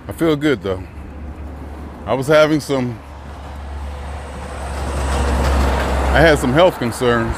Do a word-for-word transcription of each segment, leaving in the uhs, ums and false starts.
I feel good though. I was having some, I had some health concerns.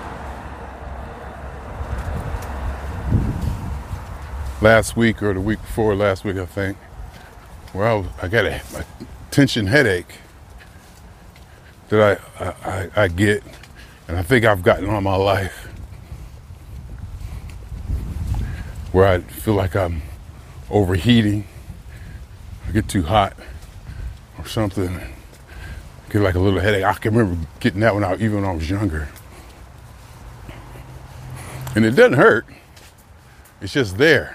Last week or the week before last week, I think, where I, was, I got a, a tension headache that I, I, I get, and I think I've gotten all my life, where I feel like I'm overheating, I get too hot or something, get like a little headache. I can remember getting that when I, even when I was younger. And it doesn't hurt, it's just there.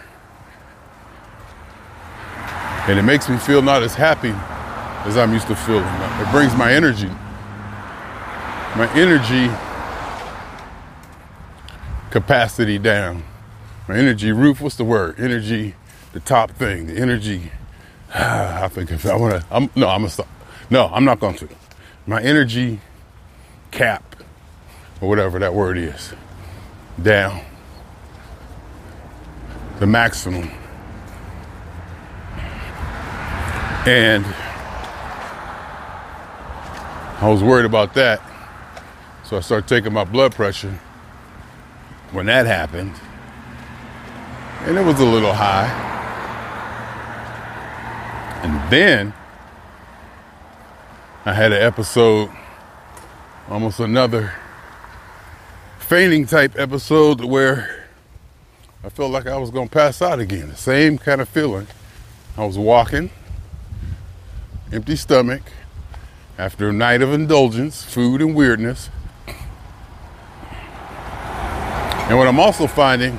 And it makes me feel not as happy as I'm used to feeling. It brings my energy, my energy capacity down. My energy roof, what's the word? Energy, the top thing, the energy. I think if I want to, I'm, no, I'm gonna stop. No, I'm not going to. My energy cap, or whatever that word is, down. The maximum. And I was worried about that. So I started taking my blood pressure when that happened. And it was a little high. And then I had an episode, almost another fainting type episode where I felt like I was going to pass out again. The same kind of feeling. I was walking, empty stomach, after a night of indulgence, food and weirdness. And what I'm also finding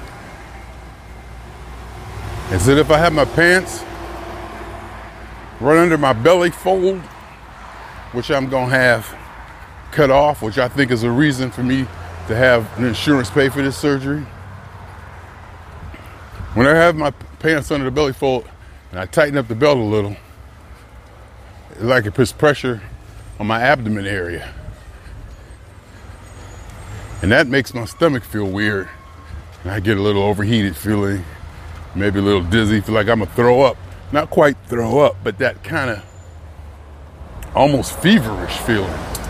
is that if I have my pants run under my belly fold, which I'm gonna have cut off, which I think is a reason for me to have an insurance pay for this surgery. When I have my pants under the belly fold and I tighten up the belt a little, it's like it puts pressure on my abdomen area. And that makes my stomach feel weird. And I get a little overheated feeling, maybe a little dizzy, feel like I'm gonna throw up. Not quite throw up, but that kind of almost feverish feeling.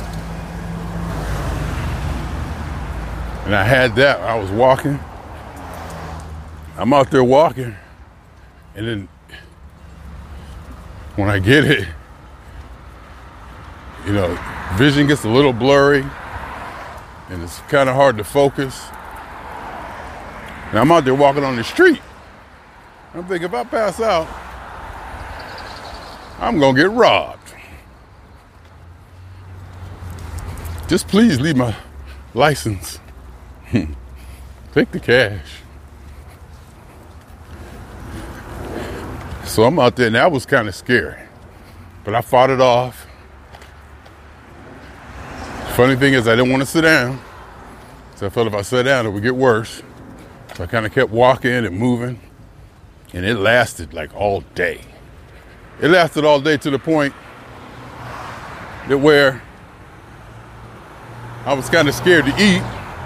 And I had that, I was walking. I'm out there walking, and then when I get it, you know, vision gets a little blurry, and it's kind of hard to focus. And I'm out there walking on the street. I'm thinking, if I pass out, I'm gonna get robbed. Just please leave my license. Take the cash. So I'm out there, and that was kind of scary. But I fought it off. Funny thing is, I didn't want to sit down. So I felt if I sat down, it would get worse. So I kind of kept walking and moving. And it lasted like all day. It lasted all day to the point that where I was kind of scared to eat.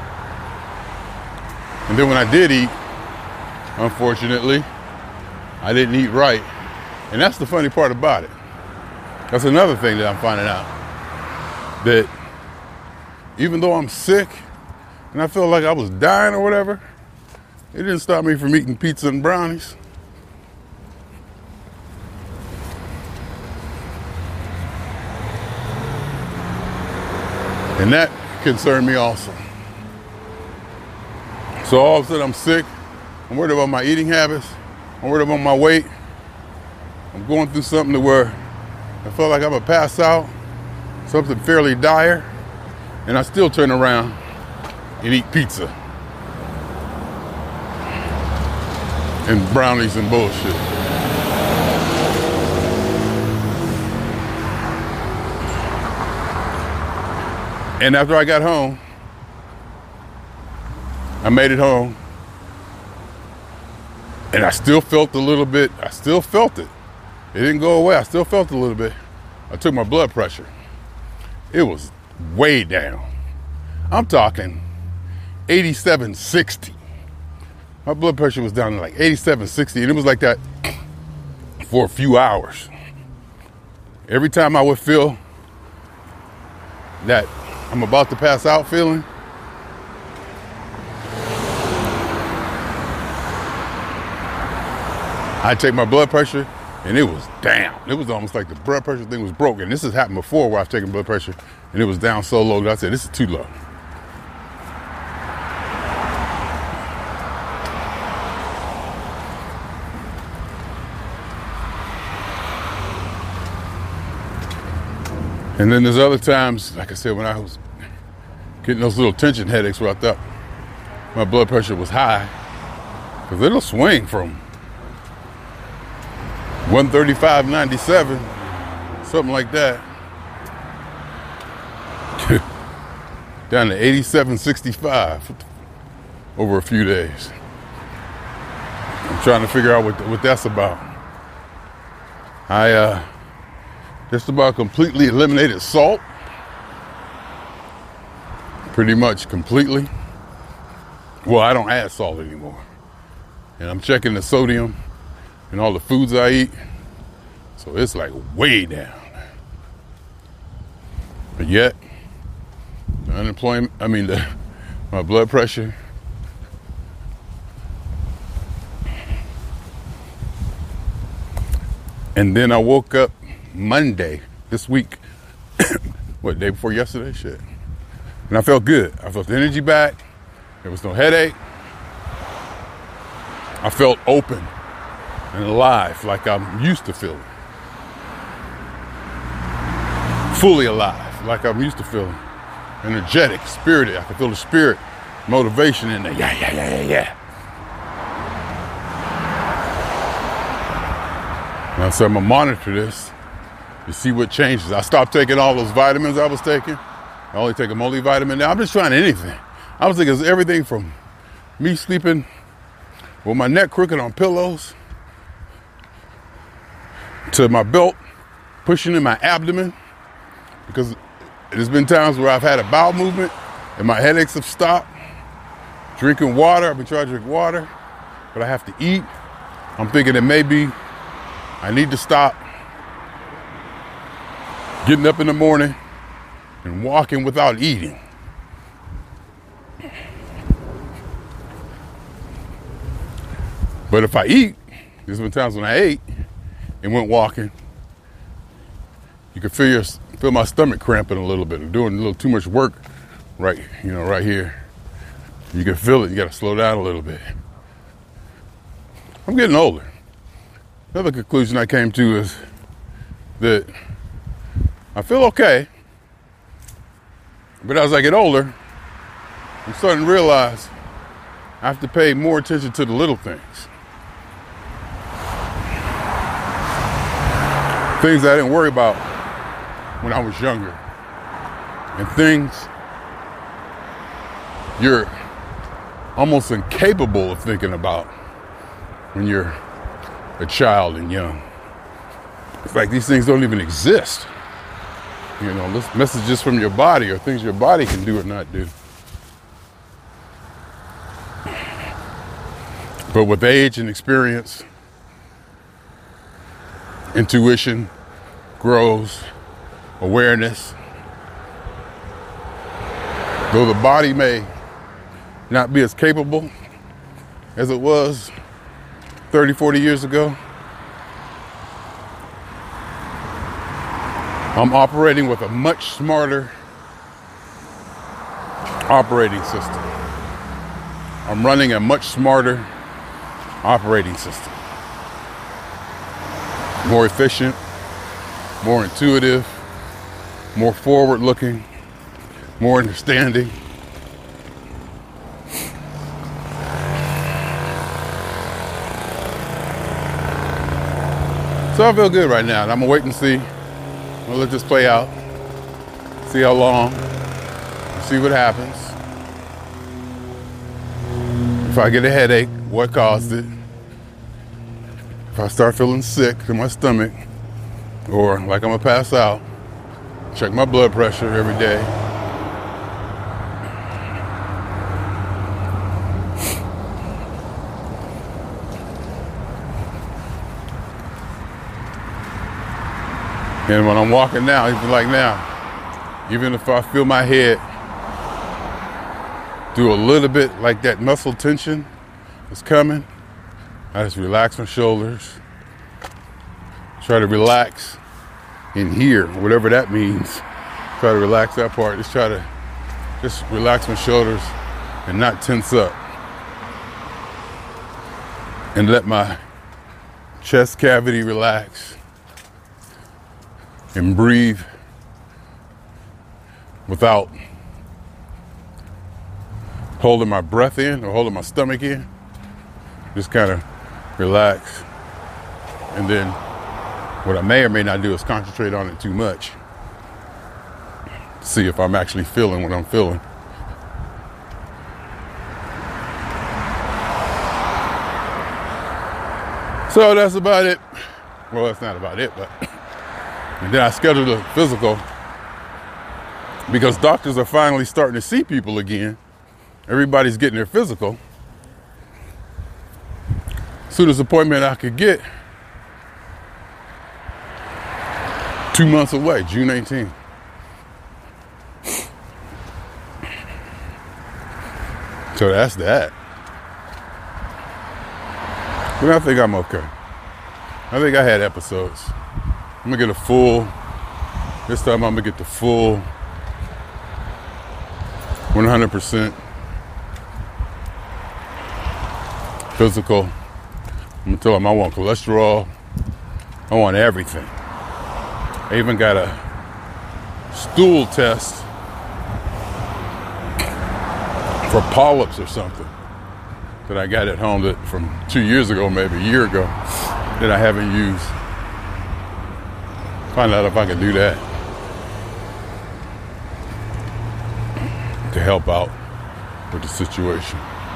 And then when I did eat, unfortunately, I didn't eat right. And that's the funny part about it. That's another thing that I'm finding out. That even though I'm sick and I felt like I was dying or whatever, it didn't stop me from eating pizza and brownies. And that concerned me also. So all of a sudden I'm sick. I'm worried about my eating habits. I'm worried about my weight. I'm going through something to where I felt like I'm gonna pass out, something fairly dire, and I still turn around and eat pizza and brownies and bullshit. And after I got home, I made it home, and I still felt a little bit, I still felt it. It didn't go away, I still felt it a little bit. I took my blood pressure. It was way down. I'm talking eighty-seven sixty. My blood pressure was down to like eighty-seven sixty, and it was like that for a few hours. Every time I would feel that I'm about to pass out feeling, I'd take my blood pressure and it was down. It was almost like the blood pressure thing was broken. This has happened before where I've taken blood pressure and it was down so low that I said, this is too low. And then there's other times, like I said, when I was getting those little tension headaches where I thought my blood pressure was high, because it'll swing from one thirty-five ninety-seven, something like that, down to eighty-seven sixty-five over a few days. I'm trying to figure out what, what that's about. I uh, just about completely eliminated salt. Pretty much completely. Well, I don't add salt anymore. And I'm checking the sodium in all the foods I eat. So it's like way down. But yet, the unemployment, I mean, the, my blood pressure, and then I woke up Monday this week, what, day before yesterday? Shit. And I felt good. I felt the energy back. There was no headache. I felt open and alive like I'm used to feeling. Fully alive like I'm used to feeling. Energetic, spirited. I can feel the spirit, motivation in there. Yeah, yeah, yeah, yeah, yeah. And so I'm gonna monitor this to see what changes. I stopped taking all those vitamins I was taking. I only take a multivitamin now. I'm just trying anything. I was thinking it's everything from me sleeping with my neck crooked on pillows to my belt pushing in my abdomen, because there's been times where I've had a bowel movement and my headaches have stopped. Drinking water, I've been trying to drink water, but I have to eat. I'm thinking that maybe I need to stop getting up in the morning and walking without eating. But if I eat, there's been times when I ate and went walking, you can feel your feel my stomach cramping a little bit. I'm doing a little too much work right, you know, right here. You can feel it. You got to slow down a little bit. I'm getting older. Another conclusion I came to is that I feel okay, but as I get older, I'm starting to realize I have to pay more attention to the little things. Things I didn't worry about when I was younger. And things you're almost incapable of thinking about when you're a child and young. In fact, these things don't even exist. You know, this messages from your body or things your body can do or not do. But with age and experience, intuition grows, awareness. Though the body may not be as capable as it was thirty, forty years ago, I'm operating with a much smarter operating system. I'm running a much smarter operating system. More efficient, more intuitive, more forward-looking, more understanding. So I feel good right now, and I'm gonna wait and see. I'm gonna let this play out, see how long, see what happens. If I get a headache, what caused it? If I start feeling sick in my stomach, or like I'm gonna pass out, check my blood pressure every day. And when I'm walking now, even like now, even if I feel my head do a little bit like that muscle tension is coming, I just relax my shoulders. Try to relax in here, whatever that means. Try to relax that part. Just try to just relax my shoulders and not tense up. And let my chest cavity relax. And breathe without holding my breath in or holding my stomach in. Just kind of relax. And then what I may or may not do is concentrate on it too much. See if I'm actually feeling what I'm feeling. So that's about it. Well, that's not about it, but... And then I scheduled a physical because doctors are finally starting to see people again. Everybody's getting their physical. Soonest appointment I could get, two months away, June eighteenth. So that's that. But I think I'm okay. I think I had episodes. I'm gonna get a full, this time I'm gonna get the full one hundred percent physical. I'm gonna tell them I want cholesterol. I want everything. I even got a stool test for polyps or something that I got at home that from two years ago, maybe a year ago, that I haven't used. Find out if I can do that to help out with the situation.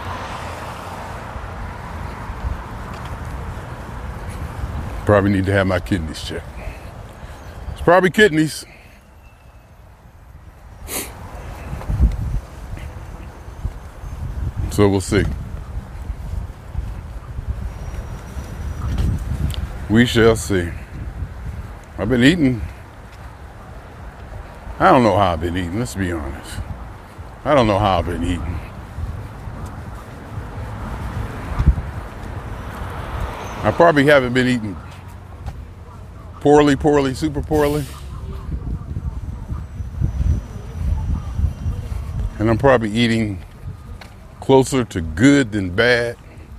Probably need to have my kidneys checked. It's probably kidneys. So we'll see. We shall see. I've been eating. I don't know how I've been eating, let's be honest. I don't know how I've been eating. I probably haven't been eating poorly, poorly, super poorly. And I'm probably eating closer to good than bad.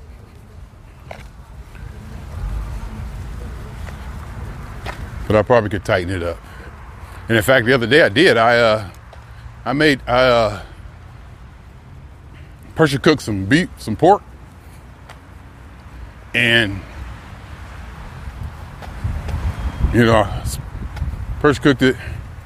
But I probably could tighten it up. And in fact, the other day I did. I uh, I made I uh, pressure cooked some beef, some pork, and you know, pressure cooked it,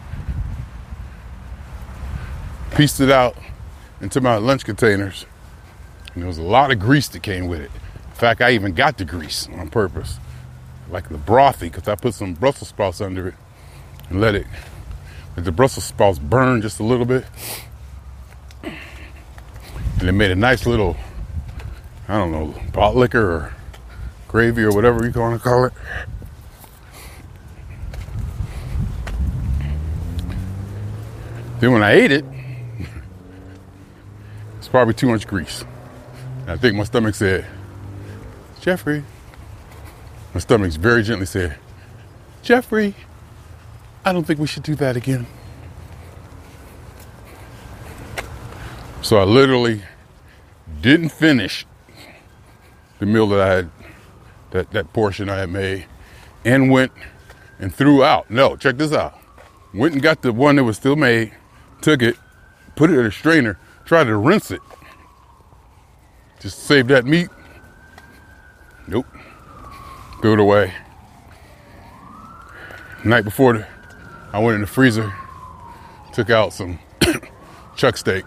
pieced it out into my lunch containers, and there was a lot of grease that came with it. In fact, I even got the grease on purpose. Like the brothy, because I put some Brussels sprouts under it and let it, let the Brussels sprouts burn just a little bit. And it made a nice little, I don't know, pot liquor or gravy or whatever you want to call it. Then when I ate it, it's probably too much grease. And I think my stomach said, Jeffrey, my stomach very gently said, Jeffrey, I don't think we should do that again. So I literally didn't finish the meal that I had, that, that portion I had made, and went and threw out. No, check this out. Went and got the one that was still made, took it, put it in a strainer, tried to rinse it. Just save that meat. Nope. Threw it away. Night before, the, I went in the freezer, took out some chuck steak.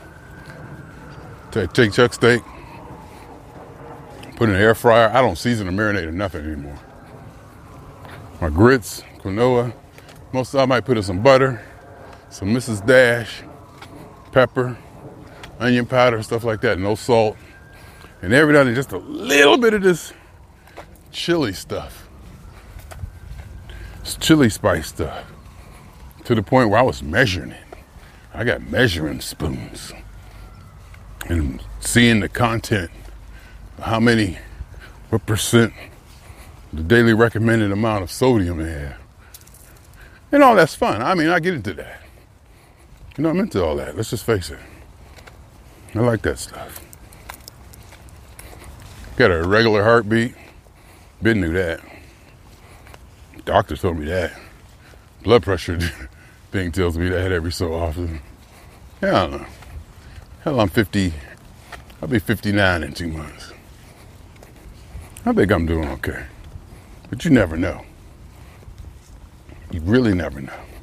Take, take chuck steak, put it in the air fryer. I don't season or marinate or nothing anymore. My grits, quinoa. Most of I might put in some butter, some Missus Dash, pepper, onion powder, stuff like that. No salt. And every now and then just a little bit of this chili stuff. It's chili spice stuff. To the point where I was measuring it. I got measuring spoons. And seeing the content, how many, what percent, the daily recommended amount of sodium they have. And all that's fun. I mean, I get into that. You know, I'm into all that. Let's just face it. I like that stuff. Got a irregular heartbeat. Ben knew that. Doctor told me that. Blood pressure thing tells me that every so often. Yeah, I don't know. Hell, I'm fifty. I'll be fifty-nine in two months. I think I'm doing okay. But you never know. You really never know.